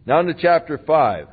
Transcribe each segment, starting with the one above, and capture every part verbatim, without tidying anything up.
Now into chapter five.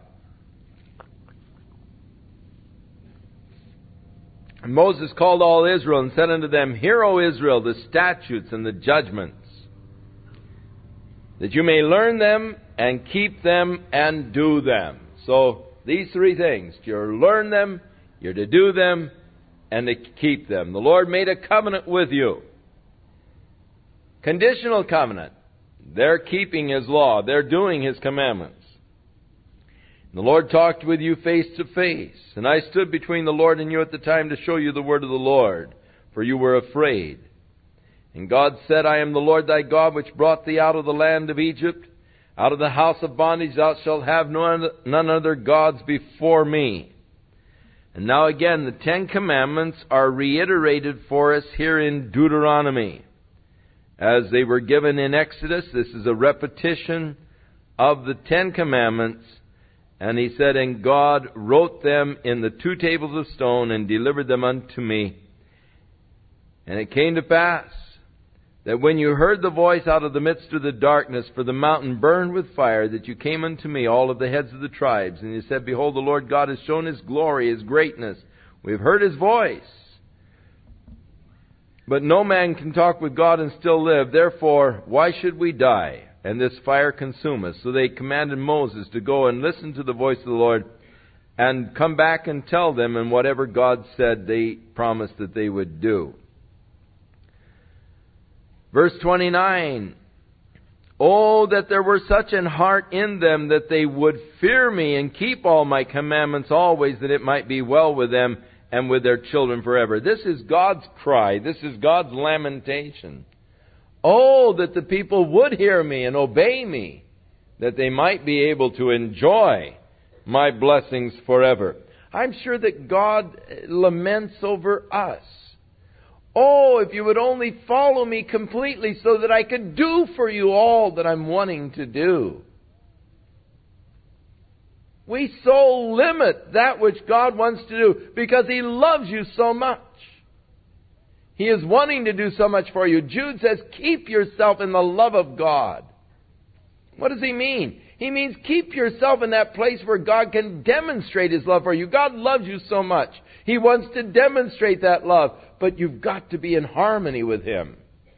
And Moses called all Israel and said unto them, Hear, O Israel, the statutes and the judgments, that you may learn them and keep them and do them. So these three things, you're to learn them, you're to do them, and to keep them. The Lord made a covenant with you. Conditional covenant. They're keeping His law. They're doing His commandments. The Lord talked with you face to face, and I stood between the Lord and you at the time to show you the word of the Lord, for you were afraid. And God said, I am the Lord thy God, which brought thee out of the land of Egypt. Out of the house of bondage thou shalt have none other gods before me. And now again, the Ten Commandments are reiterated for us here in Deuteronomy. As they were given in Exodus, this is a repetition of the Ten Commandments. And he said, And God wrote them in the two tables of stone and delivered them unto me. And it came to pass that when you heard the voice out of the midst of the darkness, for the mountain burned with fire, that you came unto me, all of the heads of the tribes. And you said, Behold, the Lord God has shown His glory, His greatness. We have heard His voice. But no man can talk with God and still live. Therefore, why should we die? And this fire consume us. So they commanded Moses to go and listen to the voice of the Lord and come back and tell them, and whatever God said they promised that they would do. Verse twenty-nine, Oh, that there were such an heart in them that they would fear me and keep all my commandments always, that it might be well with them and with their children forever. This is God's cry. This is God's lamentation. Oh, that the people would hear me and obey me, that they might be able to enjoy my blessings forever. I'm sure that God laments over us. Oh, if you would only follow me completely so that I could do for you all that I'm wanting to do. We so limit that which God wants to do because He loves you so much. He is wanting to do so much for you. Jude says, keep yourself in the love of God. What does he mean? He means keep yourself in that place where God can demonstrate His love for you. God loves you so much. He wants to demonstrate that love. But you've got to be in harmony with Him.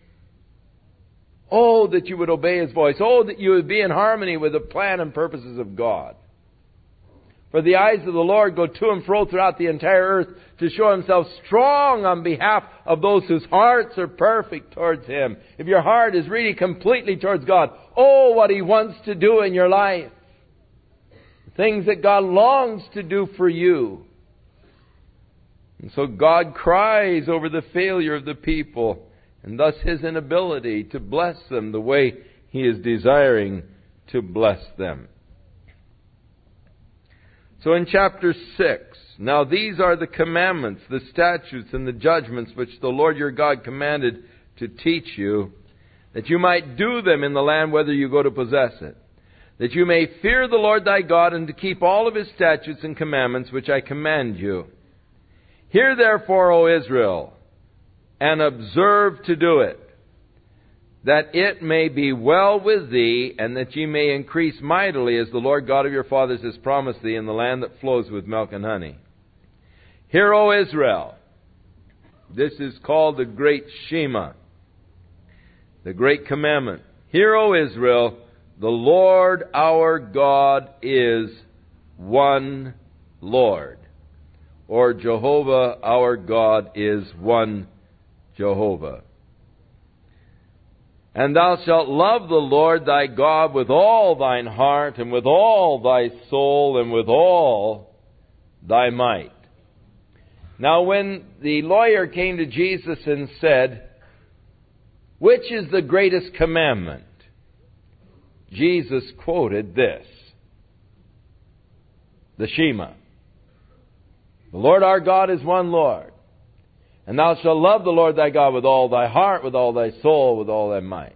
Oh, that you would obey His voice. Oh, that you would be in harmony with the plan and purposes of God. For the eyes of the Lord go to and fro throughout the entire earth to show Himself strong on behalf of those whose hearts are perfect towards Him. If your heart is really completely towards God, oh, what He wants to do in your life. Things that God longs to do for you. And so God cries over the failure of the people, and thus His inability to bless them the way He is desiring to bless them. So in chapter six, now these are the commandments, the statutes, and the judgments which the Lord your God commanded to teach you, that you might do them in the land whither you go to possess it, that you may fear the Lord thy God, and to keep all of His statutes and commandments which I command you. Hear therefore, O Israel, and observe to do it, that it may be well with thee, and that ye may increase mightily, as the Lord God of your fathers has promised thee, in the land that flows with milk and honey. Hear, O Israel. This is called the Great Shema, the Great Commandment. Hear, O Israel, the Lord our God is one Lord. Or Jehovah our God is one Jehovah. And thou shalt love the Lord thy God with all thine heart, and with all thy soul, and with all thy might. Now when the lawyer came to Jesus and said, which is the greatest commandment? Jesus quoted this, the Shema. The Lord our God is one Lord. And thou shalt love the Lord thy God with all thy heart, with all thy soul, with all thy might.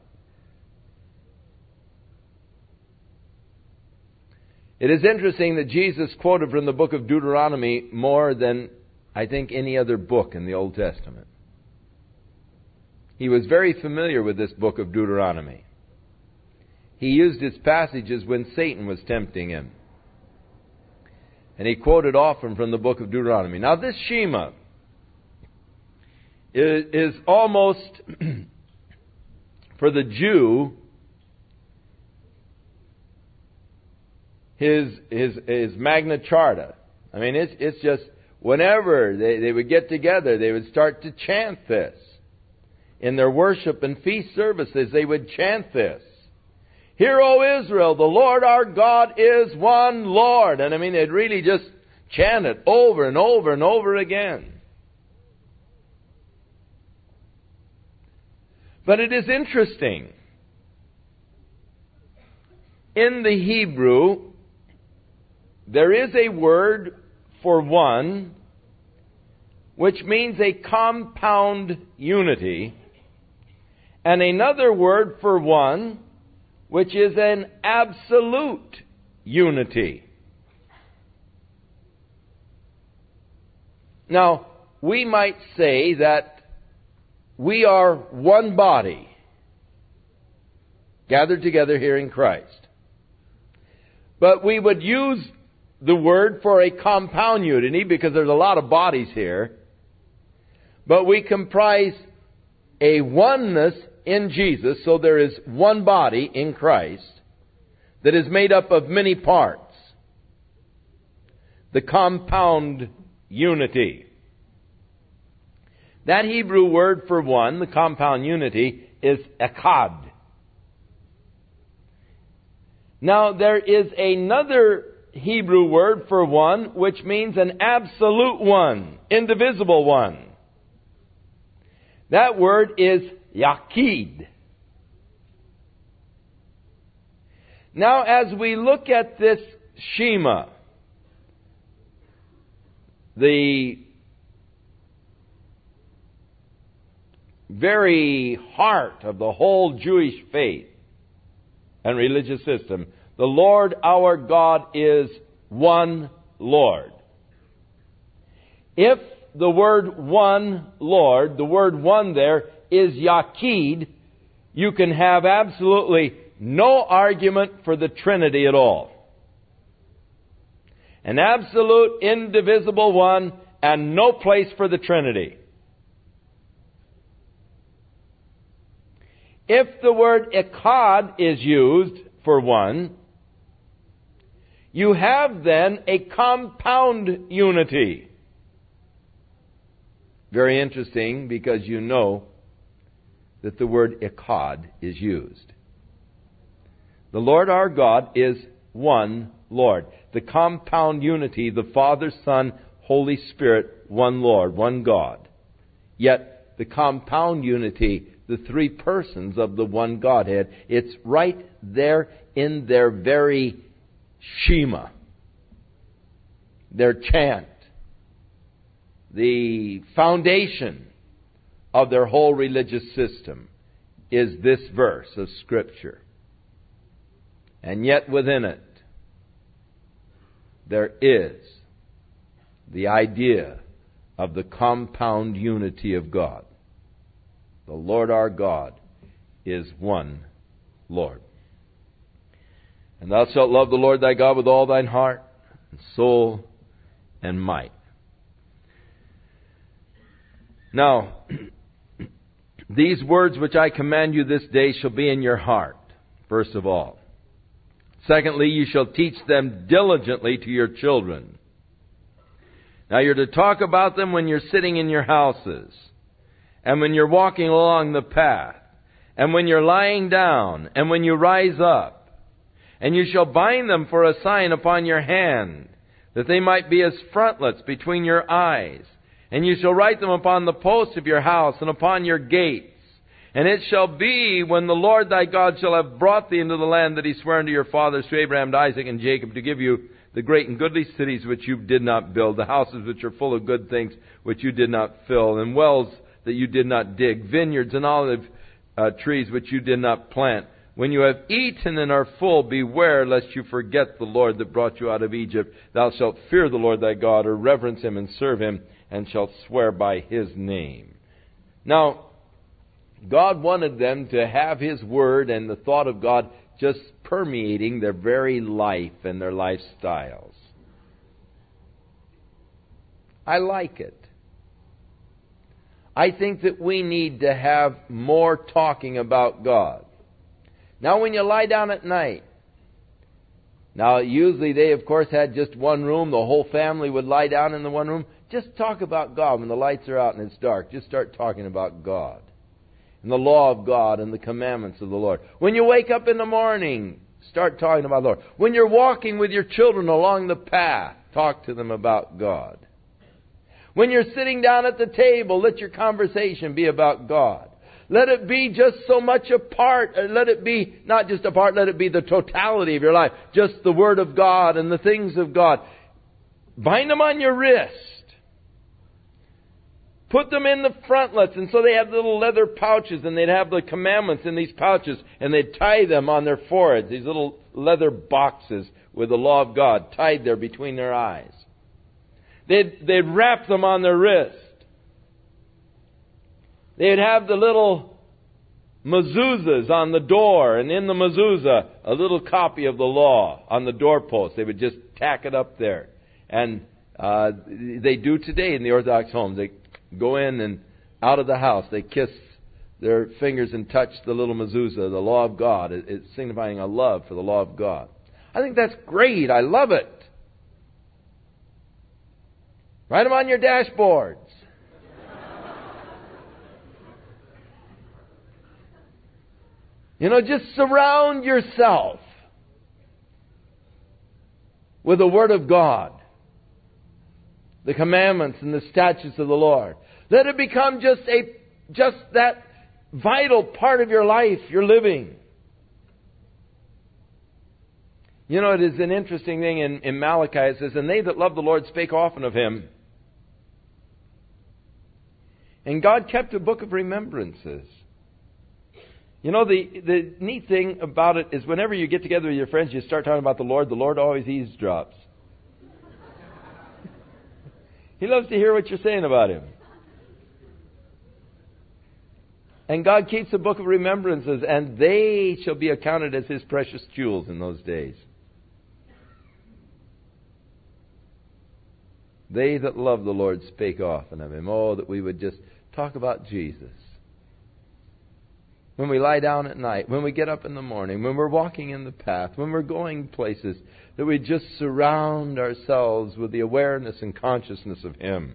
It is interesting that Jesus quoted from the book of Deuteronomy more than, I think, any other book in the Old Testament. He was very familiar with this book of Deuteronomy. he used his passages when Satan was tempting him. And he quoted often from the book of Deuteronomy. Now this Shema is, is almost, for the Jew, his, his, his Magna Charta. I mean, it's, it's just, whenever they, they would get together, they would start to chant this. In their worship and feast services, they would chant this. Hear, O Israel, the Lord our God is one Lord. And I mean, they'd really just chant it over and over and over again. But it is interesting. In the Hebrew, there is a word for one, which means a compound unity, and another word for one, which is an absolute unity. Now, we might say that we are one body gathered together here in Christ. But we would use the word for a compound unity because there's a lot of bodies here. But we comprise a oneness in Jesus, so there is one body in Christ that is made up of many parts. The compound unity. That Hebrew word for one, the compound unity, is echad. Now there is another Hebrew word for one, which means an absolute one, indivisible one. That word is Yaqid. Now, as we look at this Shema, the very heart of the whole Jewish faith and religious system, the Lord our God is one Lord. If the word one Lord, the word one there, is Yaqid, you can have absolutely no argument for the Trinity at all. An absolute, indivisible one, and no place for the Trinity. If the word echad is used for one, you have then a compound unity. Very interesting, because you know that the word echad is used. The Lord our God is one Lord. The compound unity, the Father, Son, Holy Spirit, one Lord, one God. Yet the compound unity, the three persons of the one Godhead, it's right there in their very Shema, their chant, the foundation of their whole religious system is this verse of Scripture. And yet within it, there is the idea of the compound unity of God. The Lord our God is one Lord. And thou shalt love the Lord thy God with all thine heart, and soul, and might. Now, these words which I command you this day shall be in your heart, first of all. Secondly, you shall teach them diligently to your children. Now, you're to talk about them when you're sitting in your houses, and when you're walking along the path, and when you're lying down, and when you rise up. And you shall bind them for a sign upon your hand, that they might be as frontlets between your eyes. And you shall write them upon the posts of your house and upon your gates. And it shall be, when the Lord thy God shall have brought thee into the land that he sware unto your fathers, to Abraham, to Isaac, and Jacob, to give you the great and goodly cities which you did not build, the houses which are full of good things which you did not fill, and wells that you did not dig, vineyards and olive uh, trees which you did not plant. When you have eaten and are full, beware lest you forget the Lord that brought you out of Egypt. Thou shalt fear the Lord thy God, or reverence him and serve him, and shalt swear by his name. Now, God wanted them to have his word and the thought of God just permeating their very life and their lifestyles. I like it. I think that we need to have more talking about God. Now, when you lie down at night, now usually they, of course, had just one room. The whole family would lie down in the one room. Just talk about God when the lights are out and it's dark. Just start talking about God and the law of God and the commandments of the Lord. When you wake up in the morning, start talking about the Lord. When you're walking with your children along the path, talk to them about God. When you're sitting down at the table, let your conversation be about God. Let it be just so much a part, or let it be not just a part, let it be the totality of your life. Just the Word of God and the things of God. Bind them on your wrist. Put them in the frontlets, and so they have little leather pouches, and they'd have the commandments in these pouches, and they'd tie them on their foreheads, these little leather boxes with the law of God tied there between their eyes. They'd, they'd wrap them on their wrist. They'd have the little mezuzahs on the door, and in the mezuzah, a little copy of the law on the doorpost. They would just tack it up there. And uh, they do today in the Orthodox homes. They go in and out of the house, they kiss their fingers and touch the little mezuzah, the law of God. It, it's signifying a love for the law of God. I think that's great. I love it. Write them on your dashboards. You know, just surround yourself with the Word of God, the commandments and the statutes of the Lord. Let it become just a just that vital part of your life you're living. You know, it is an interesting thing in, in Malachi. It says, "And they that love the Lord spake often of Him." And God kept a book of remembrances. You know, the, the neat thing about it is whenever you get together with your friends, you start talking about the Lord, the Lord always eavesdrops. He loves to hear what you're saying about Him. And God keeps a book of remembrances, and they shall be accounted as His precious jewels in those days. They that love the Lord spake often of Him. Oh, that we would just talk about Jesus. When we lie down at night, when we get up in the morning, when we're walking in the path, when we're going places, that we just surround ourselves with the awareness and consciousness of Him.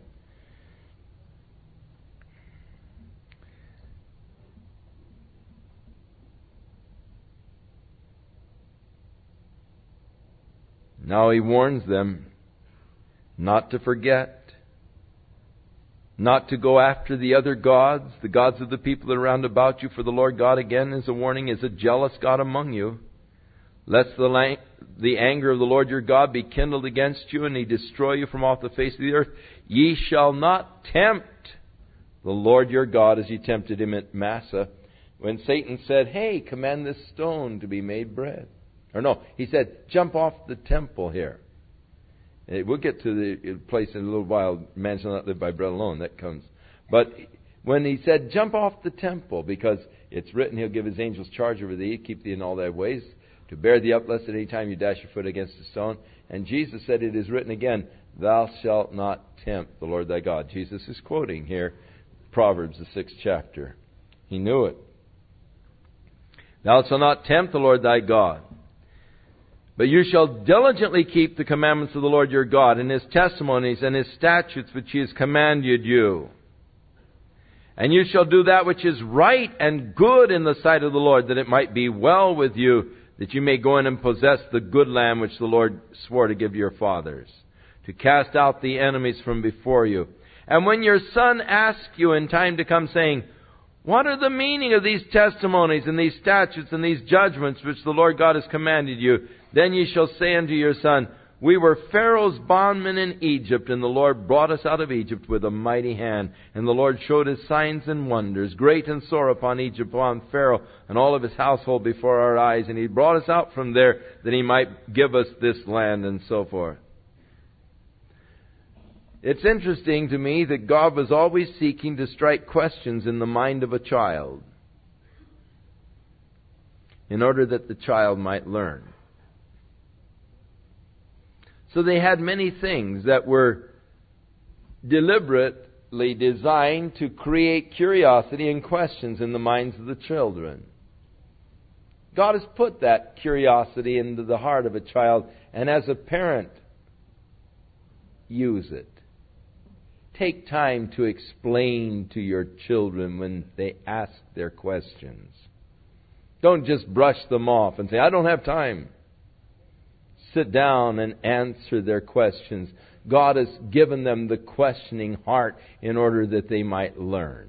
Now He warns them not to forget, not to go after the other gods, the gods of the people that are round about you, for the Lord God, again, is a warning, is a jealous God among you, lest the, lang- the anger of the Lord your God be kindled against you, and He destroy you from off the face of the earth. Ye shall not tempt the Lord your God as ye tempted Him at Massah, when Satan said, "Hey, command this stone to be made bread." Or no, he said, "Jump off the temple here." We'll get to the place in a little while, man shall not live by bread alone, that comes. But when He said, "Jump off the temple," because it's written, He'll give His angels charge over thee, keep thee in all thy ways, to bear thee up, lest at any time you dash your foot against a stone. And Jesus said, it is written again, "Thou shalt not tempt the Lord thy God." Jesus is quoting here Proverbs, the sixth chapter. He knew it. "Thou shalt not tempt the Lord thy God. But you shall diligently keep the commandments of the Lord your God, and His testimonies and His statutes which He has commanded you. And you shall do that which is right and good in the sight of the Lord, that it might be well with you, that you may go in and possess the good land which the Lord swore to give to your fathers, to cast out the enemies from before you. And when your son asks you in time to come, saying, What are the meaning of these testimonies and these statutes and these judgments which the Lord God has commanded you? Then ye shall say unto your son, We were Pharaoh's bondmen in Egypt, and the Lord brought us out of Egypt with a mighty hand. And the Lord showed His signs and wonders, great and sore upon Egypt, upon Pharaoh and all of his household before our eyes. And He brought us out from there that He might give us this land," and so forth. It's interesting to me that God was always seeking to strike questions in the mind of a child. in order that the child might learn. So they had many things that were deliberately designed to create curiosity and questions in the minds of the children. God has put that curiosity into the heart of a child, and as a parent, use it. Take time to explain to your children when they ask their questions. Don't just brush them off and say, I don't have time. Sit down and answer their questions. God has given them the questioning heart in order that they might learn.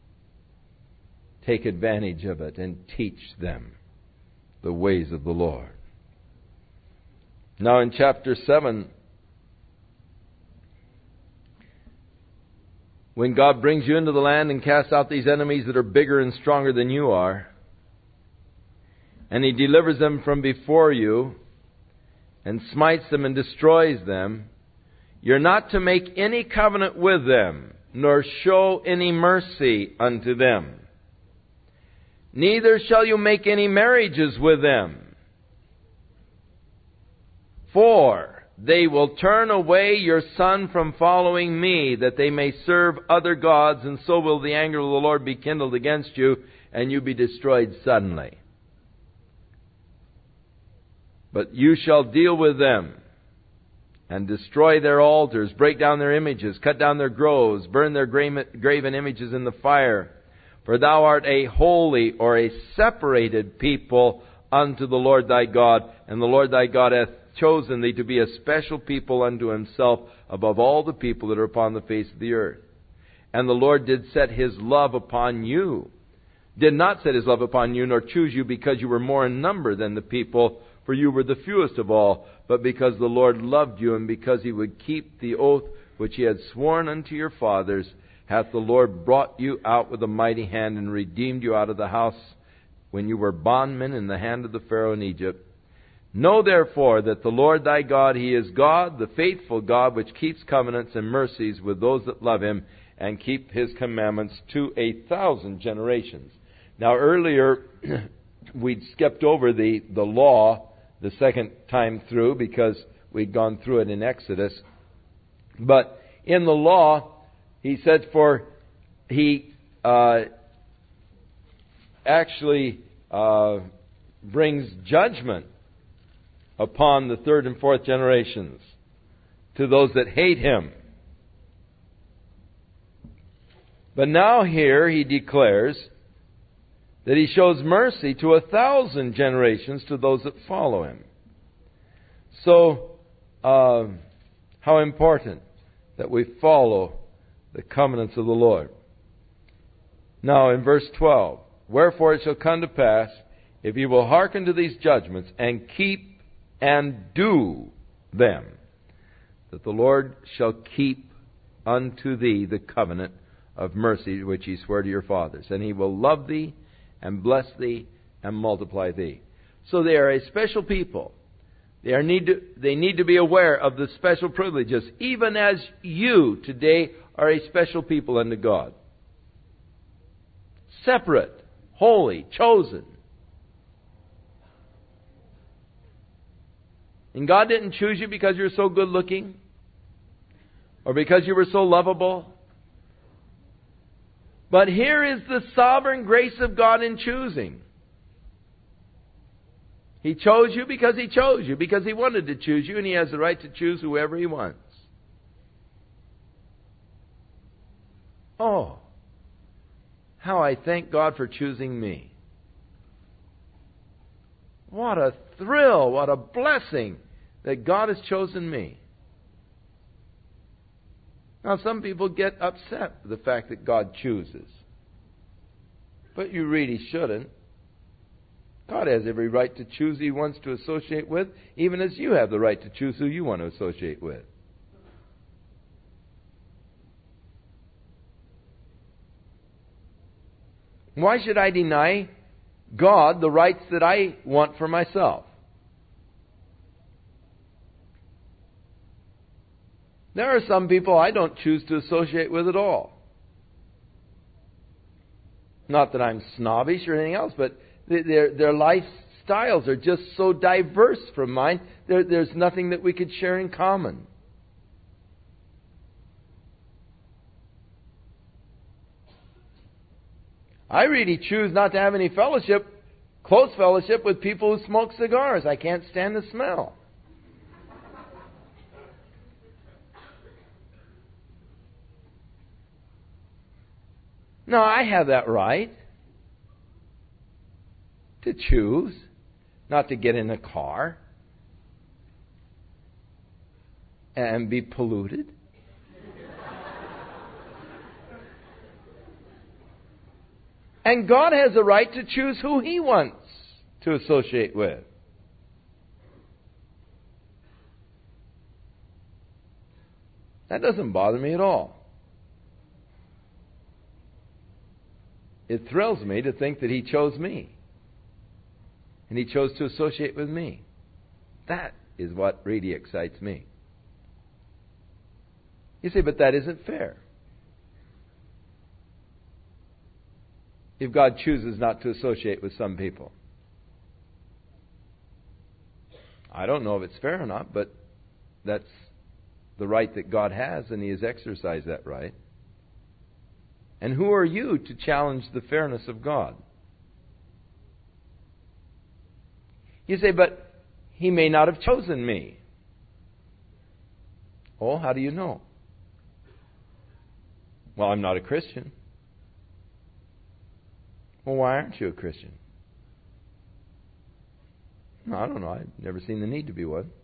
Take advantage of it and teach them the ways of the Lord. Now in chapter seven, when God brings you into the land and casts out these enemies that are bigger and stronger than you are, and He delivers them from before you, and smites them and destroys them, you're not to make any covenant with them, nor show any mercy unto them. Neither shall you make any marriages with them. For they will turn away your son from following me, that they may serve other gods, and so will the anger of the Lord be kindled against you, and you be destroyed suddenly. But you shall deal with them, and destroy their altars, break down their images, cut down their groves, burn their graven images in the fire. For thou art a holy or a separated people unto the Lord thy God, and the Lord thy God hath chosen thee to be a special people unto Himself above all the people that are upon the face of the earth. And the Lord did set His love upon you, did not set His love upon you, nor choose you because you were more in number than the people, for you were the fewest of all, but because the Lord loved you, and because He would keep the oath which He had sworn unto your fathers, hath the Lord brought you out with a mighty hand, and redeemed you out of the house when you were bondmen in the hand of the Pharaoh in Egypt. Know therefore that the Lord thy God, He is God, the faithful God, which keeps covenants and mercies with those that love Him, and keep His commandments to a thousand generations. Now earlier, we'd skipped over the, the law the second time through because we'd gone through it in Exodus. But in the law, He said, for He uh, actually uh, brings judgment upon the third and fourth generations to those that hate Him. But now here He declares that He shows mercy to a thousand generations to those that follow Him. So, uh, how important that we follow the covenants of the Lord. Now in verse twelve, wherefore it shall come to pass, if ye will hearken to these judgments, and keep and do them, that the Lord shall keep unto thee the covenant of mercy which He swore to your fathers, and He will love thee, and bless thee, and multiply thee. So they are a special people. They are need to, they need to be aware of the special privileges, even as you today are a special people unto God. Separate, holy, chosen. And God didn't choose you because you're so good looking, or because you were so lovable. But here is the sovereign grace of God in choosing. He chose you because He chose you, because He wanted to choose you, and He has the right to choose whoever He wants. Oh, how I thank God for choosing me. What a thrill, what a blessing that God has chosen me. Now, some people get upset with the fact that God chooses. But you really shouldn't. God has every right to choose who He wants to associate with, even as you have the right to choose who you want to associate with. Why should I deny God the rights that I want for myself? There are some people I don't choose to associate with at all. Not that I'm snobbish or anything else, but their, their life styles are just so diverse from mine, there, there's nothing that we could share in common. I really choose not to have any fellowship, close fellowship, with people who smoke cigars. I can't stand the smell. No, I have that right to choose not to get in a car and be polluted. And God has a right to choose who He wants to associate with. That doesn't bother me at all. It thrills me to think that He chose me. And He chose to associate with me. That is what really excites me. You say, but that isn't fair. If God chooses not to associate with some people. I don't know if it's fair or not, but that's the right that God has, and He has exercised that right. And who are you to challenge the fairness of God? You say, but He may not have chosen me. Oh, how do you know? Well, I'm not a Christian. Well, why aren't you a Christian? No, I don't know. I've never seen the need to be one.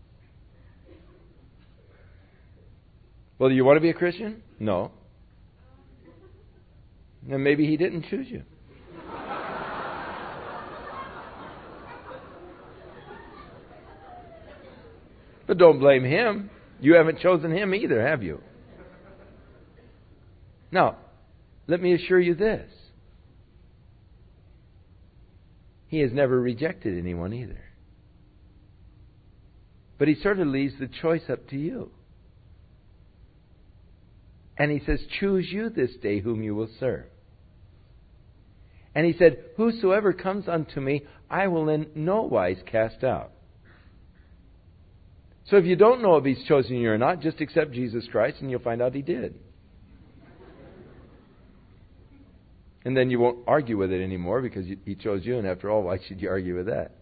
Well, do you want to be a Christian? No. Then maybe He didn't choose you. But don't blame Him. You haven't chosen Him either, have you? Now, let me assure you this. He has never rejected anyone either. But He sort of leaves the choice up to you. And He says, choose you this day whom you will serve. And He said, whosoever comes unto me, I will in no wise cast out. So if you don't know if He's chosen you or not, just accept Jesus Christ and you'll find out He did. And then you won't argue with it anymore because He chose you, and after all, why should you argue with that?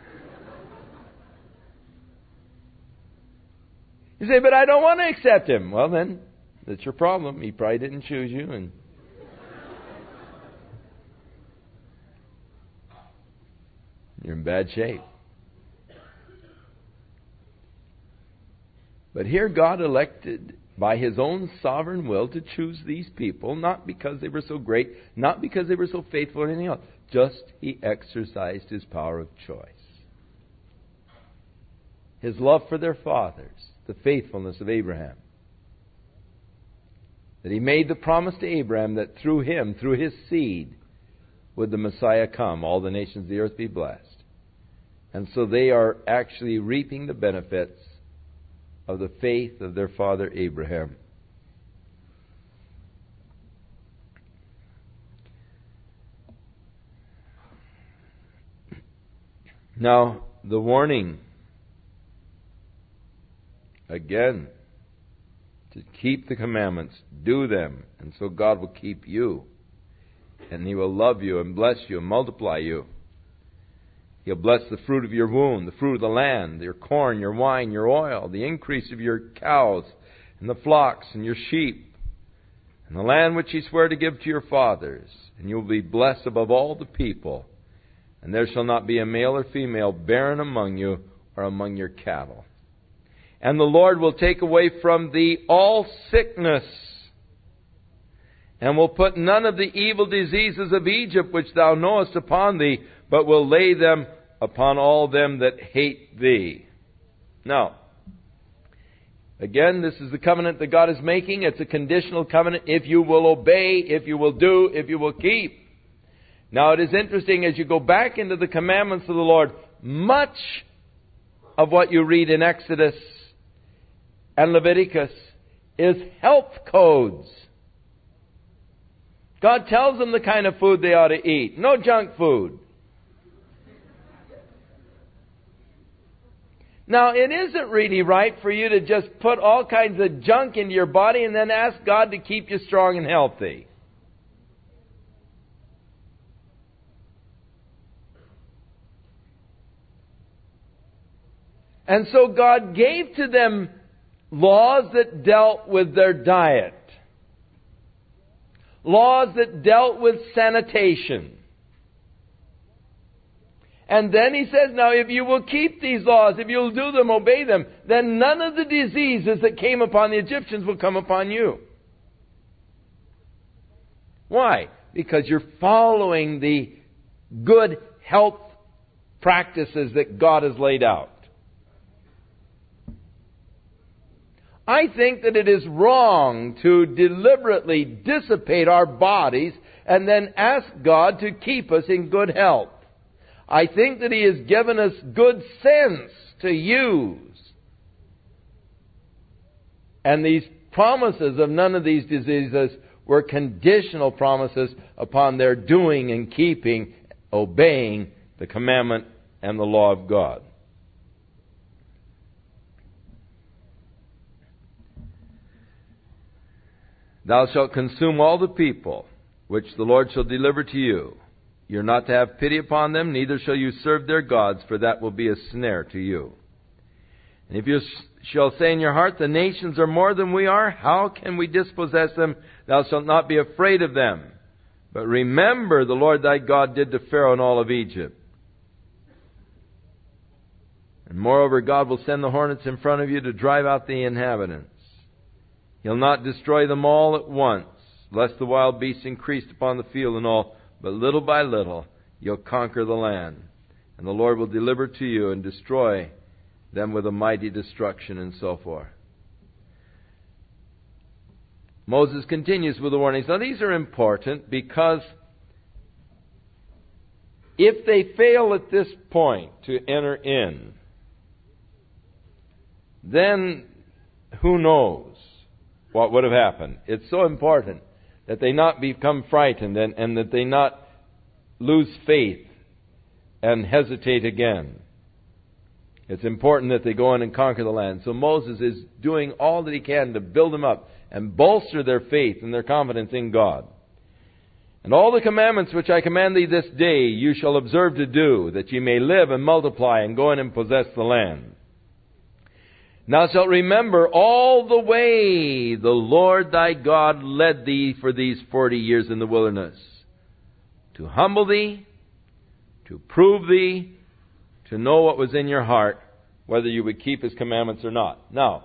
You say, but I don't want to accept Him. Well then, that's your problem. He probably didn't choose you, and you're in bad shape. But here God elected by His own sovereign will to choose these people, not because they were so great, not because they were so faithful or anything else. Just He exercised His power of choice. His love for their fathers, the faithfulness of Abraham. That He made the promise to Abraham that through him, through his seed, would the Messiah come, all the nations of the earth be blessed. And so they are actually reaping the benefits of the faith of their father Abraham. Now, the warning, again, to keep the commandments, do them, and so God will keep you. And He will love you and bless you and multiply you. He'll bless the fruit of your womb, the fruit of the land, your corn, your wine, your oil, the increase of your cows and the flocks and your sheep, and the land which He sware to give to your fathers. And you will be blessed above all the people. And there shall not be a male or female barren among you or among your cattle. And the Lord will take away from thee all sickness, and will put none of the evil diseases of Egypt which thou knowest upon thee, but will lay them upon all them that hate thee. Now, again, this is the covenant that God is making. It's a conditional covenant. If you will obey, if you will do, if you will keep. Now, it is interesting as you go back into the commandments of the Lord, much of what you read in Exodus and Leviticus is health codes. God tells them the kind of food they ought to eat. No junk food. Now, it isn't really right for you to just put all kinds of junk into your body and then ask God to keep you strong and healthy. And so God gave to them laws that dealt with their diet. Laws that dealt with sanitation. And then He says, now if you will keep these laws, if you'll do them, obey them, then none of the diseases that came upon the Egyptians will come upon you. Why? Because you're following the good health practices that God has laid out. I think that it is wrong to deliberately dissipate our bodies and then ask God to keep us in good health. I think that He has given us good sense to use. And these promises of none of these diseases were conditional promises upon their doing and keeping, obeying the commandment and the law of God. Thou shalt consume all the people which the Lord shall deliver to you. You are not to have pity upon them, neither shall you serve their gods, for that will be a snare to you. And if you shall say in your heart, the nations are more than we are, how can we dispossess them? Thou shalt not be afraid of them. But remember the Lord thy God did to Pharaoh and all of Egypt. And moreover, God will send the hornets in front of you to drive out the inhabitants. He'll not destroy them all at once, lest the wild beasts increased upon the field and all. But little by little you'll conquer the land. And the Lord will deliver to you and destroy them with a mighty destruction, and so forth. Moses continues with the warnings. Now these are important because if they fail at this point to enter in, then who knows what would have happened. It's so important that they not become frightened and, and that they not lose faith and hesitate again. It's important that they go in and conquer the land. So Moses is doing all that he can to build them up and bolster their faith and their confidence in God. And all the commandments which I command thee this day you shall observe to do, that ye may live and multiply and go in and possess the land. Thou shalt remember all the way the Lord thy God led thee for these forty years in the wilderness, to humble thee, to prove thee, to know what was in your heart, whether you would keep His commandments or not. Now,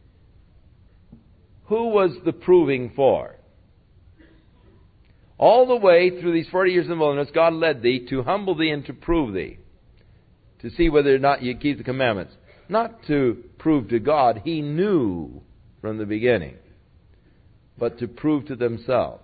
who was the proving for? All the way through these forty years in the wilderness, God led thee to humble thee and to prove thee, to see whether or not you keep the commandments. Not to prove to God, He knew from the beginning, but to prove to themselves.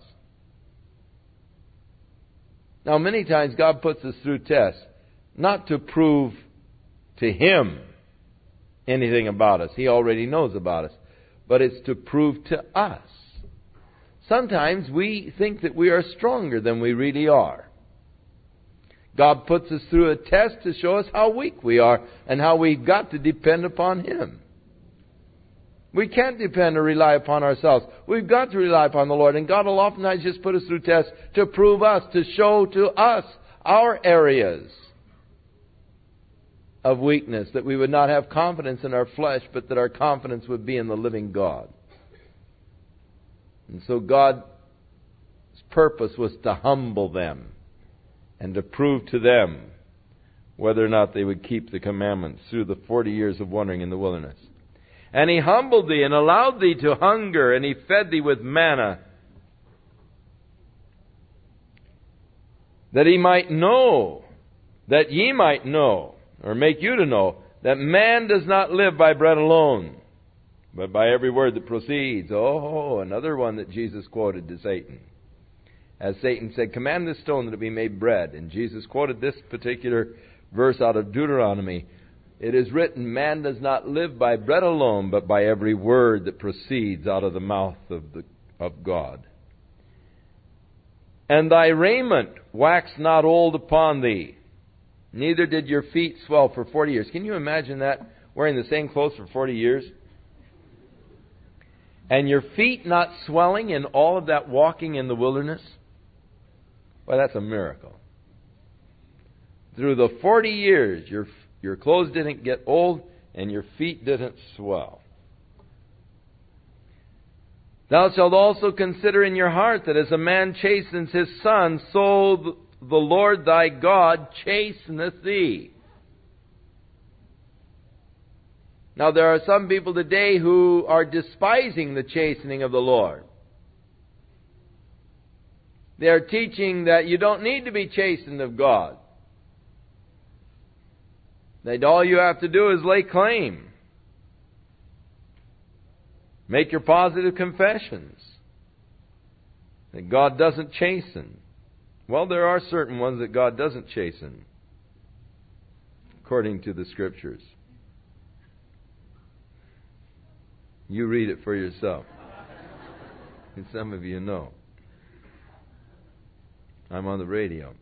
Now, many times God puts us through tests, not to prove to Him anything about us. He already knows about us. But it's to prove to us. Sometimes we think that we are stronger than we really are. God puts us through a test to show us how weak we are and how we've got to depend upon Him. We can't depend or rely upon ourselves. We've got to rely upon the Lord. And God will oftentimes just put us through tests to prove us, to show to us our areas of weakness, that we would not have confidence in our flesh, but that our confidence would be in the living God. And so God's purpose was to humble them and to prove to them whether or not they would keep the commandments through the forty years of wandering in the wilderness. And He humbled thee and allowed thee to hunger, and He fed thee with manna, that He might know, that ye might know, or make you to know, that man does not live by bread alone, but by every word that proceeds. Oh, another one that Jesus quoted to Satan. As Satan said, command this stone that it be made bread. And Jesus quoted this particular verse out of Deuteronomy. It is written, man does not live by bread alone, but by every word that proceeds out of the mouth of, the, of God. And thy raiment waxed not old upon thee, neither did your feet swell for forty years. Can you imagine that? wearing the same clothes for forty years? And your feet not swelling in all of that walking in the wilderness? Well, that's a miracle. Through the forty years, your your clothes didn't get old and your feet didn't swell. Thou shalt also consider in your heart that as a man chastens his son, so the Lord thy God chasteneth thee. Now there are some people today who are despising the chastening of the Lord. They are teaching that you don't need to be chastened of God. That all you have to do is lay claim. Make your positive confessions. That God doesn't chasten. Well, there are certain ones that God doesn't chasten, according to the Scriptures. You read it for yourself. And some of you know. I'm on the radio.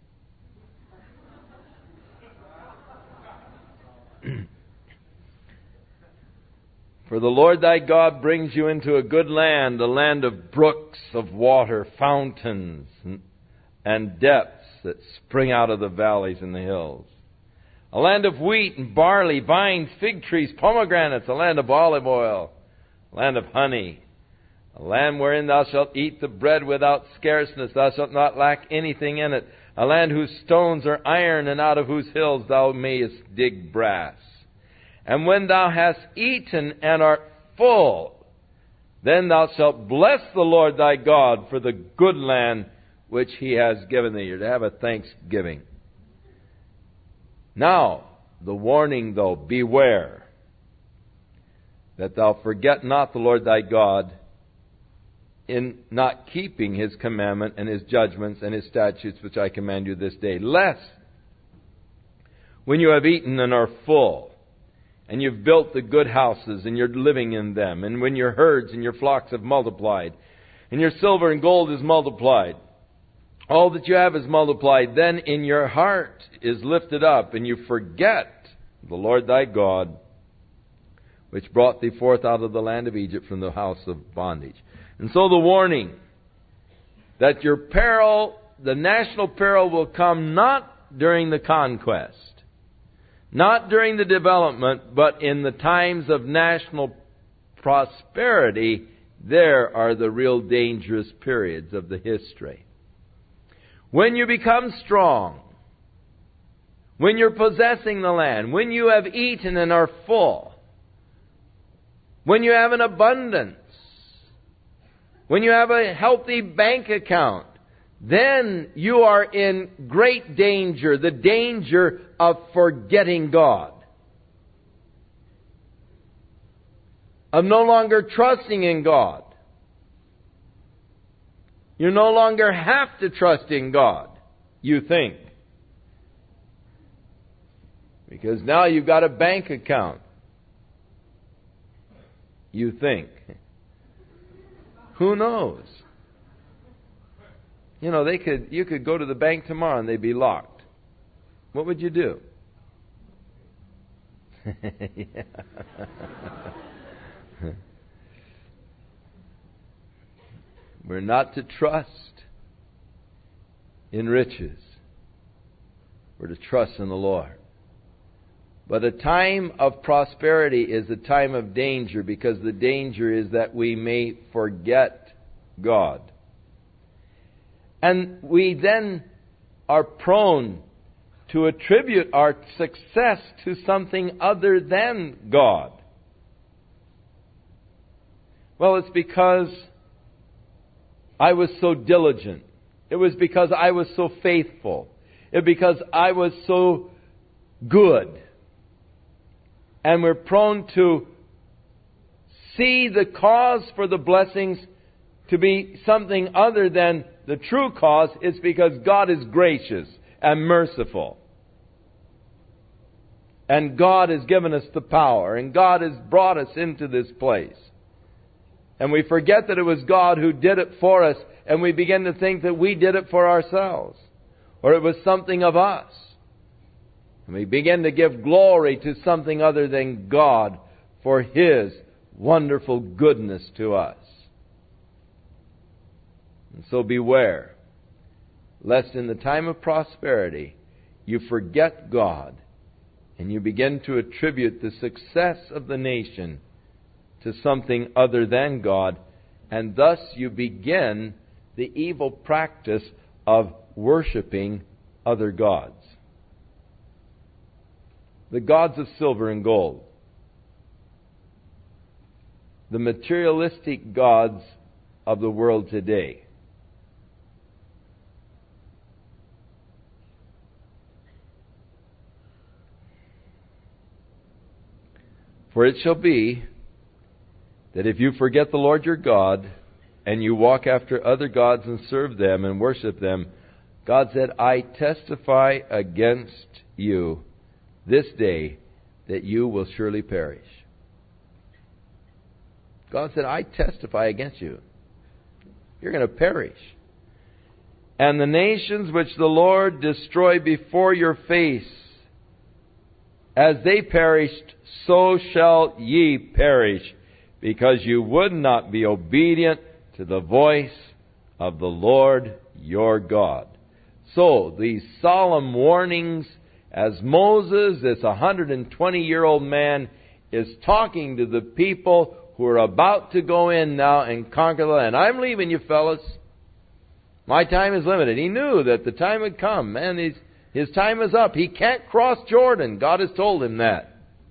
For the Lord thy God brings you into a good land, a land of brooks of water, fountains, and depths that spring out of the valleys and the hills. A land of wheat and barley, vines, fig trees, pomegranates, a land of olive oil, a land of honey, a land wherein thou shalt eat the bread without scarceness, thou shalt not lack anything in it, a land whose stones are iron, and out of whose hills thou mayest dig brass. And when thou hast eaten and art full, then thou shalt bless the Lord thy God for the good land which He has given thee. You're to have a thanksgiving. Now, the warning though, beware that thou forget not the Lord thy God in not keeping His commandment and His judgments and His statutes which I command you this day, lest when you have eaten and are full, and you've built the good houses, and you're living in them, and when your herds and your flocks have multiplied, and your silver and gold is multiplied, all that you have is multiplied, then in your heart is lifted up, and you forget the Lord thy God, which brought thee forth out of the land of Egypt from the house of bondage. And so the warning that your peril, the national peril, will come not during the conquest, not during the development, but in the times of national prosperity. There are the real dangerous periods of the history. When you become strong, when you're possessing the land, when you have eaten and are full, when you have an abundance, when you have a healthy bank account, then you are in great danger, the danger of forgetting God, of no longer trusting in God. You no longer have to trust in God, you think, because now you've got a bank account, you think. Who knows? You know, they could. You could go to the bank tomorrow and they'd be locked. What would you do? We're not to trust in riches. We're to trust in the Lord. But a time of prosperity is a time of danger, because the danger is that we may forget God. And we then are prone to attribute our success to something other than God. Well, it's because I was so diligent. It was because I was so faithful. It was because I was so good. And we're prone to see the cause for the blessings to be something other than the true cause. Is because God is gracious and merciful. And God has given us the power. And God has brought us into this place. And we forget that it was God who did it for us. And we begin to think that we did it for ourselves. Or it was something of us. And we begin to give glory to something other than God for His wonderful goodness to us. And so beware, lest in the time of prosperity you forget God and you begin to attribute the success of the nation to something other than God, and thus you begin the evil practice of worshiping other gods. The gods of silver and gold. The materialistic gods of the world today. For it shall be that if you forget the Lord your God, and you walk after other gods and serve them and worship them, God said, I testify against you this day that you will surely perish. God said, I testify against you. You're going to perish. And the nations which the Lord destroyed before your face, as they perished, so shall ye perish, because you would not be obedient to the voice of the Lord your God. So, these solemn warnings, as Moses, this one hundred twenty-year-old man, is talking to the people who are about to go in now and conquer the land. I'm leaving you, fellas. My time is limited. He knew that the time had come. Man, his, his time is up. He can't cross Jordan. God has told him that.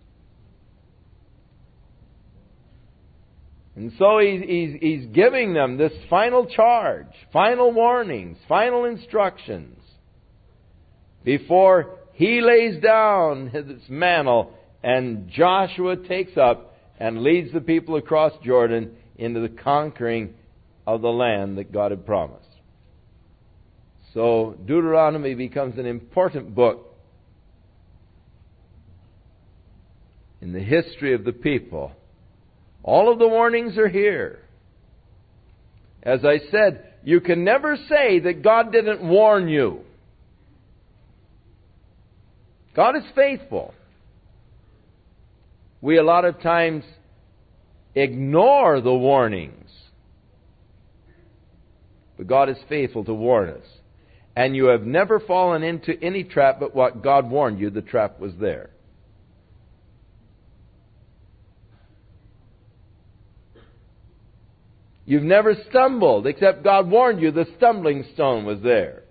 And so he's, he's, he's giving them this final charge, final warnings, final instructions before he lays down his mantle and Joshua takes up and leads the people across Jordan into the conquering of the land that God had promised. So Deuteronomy becomes an important book in the history of the people. All of the warnings are here. As I said, you can never say that God didn't warn you. God is faithful. We a lot of times ignore the warnings. But God is faithful to warn us. And you have never fallen into any trap but what God warned you, the trap was there. You've never stumbled, except God warned you the stumbling stone was there.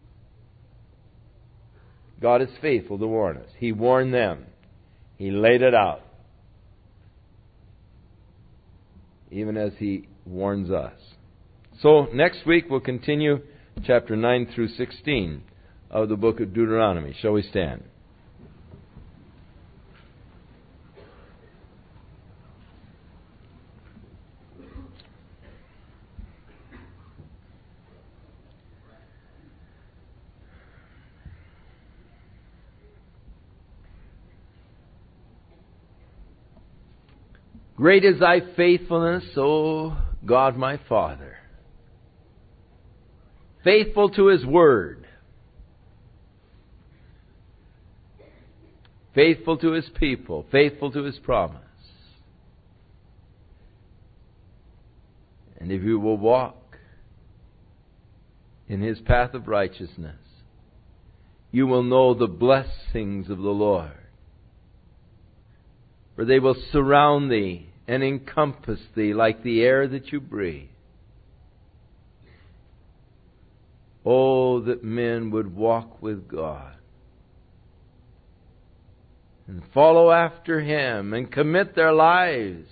God is faithful to warn us. He warned them. He laid it out. Even as He warns us. So, next week we'll continue chapter nine through sixteen of the book of Deuteronomy. Shall we stand? Great is thy faithfulness, O God my Father. Faithful to His word. Faithful to His people. Faithful to His promise. And if you will walk in His path of righteousness, you will know the blessings of the Lord. For they will surround thee and encompass thee like the air that you breathe. Oh, that men would walk with God and follow after Him and commit their lives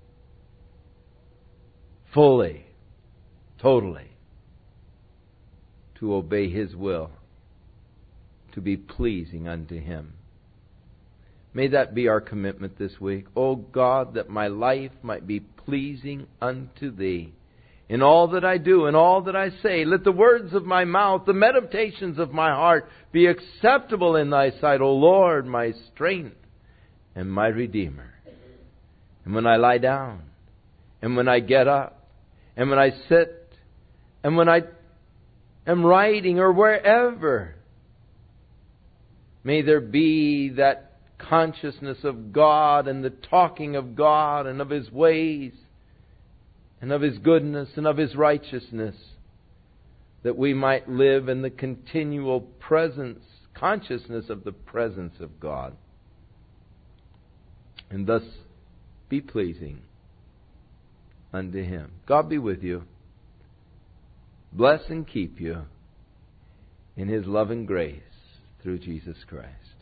fully, totally, to obey His will, to be pleasing unto Him. May that be our commitment this week. O God, that my life might be pleasing unto Thee. In all that I do, in all that I say, let the words of my mouth, the meditations of my heart be acceptable in Thy sight, O Lord, my strength and my Redeemer. And when I lie down, and when I get up, and when I sit, and when I am writing or wherever, May there be that consciousness of God and the talking of God and of His ways and of His goodness and of His righteousness, that we might live in the continual presence, consciousness of the presence of God, and thus be pleasing unto Him. God be with you. Bless and keep you in His love and grace through Jesus Christ.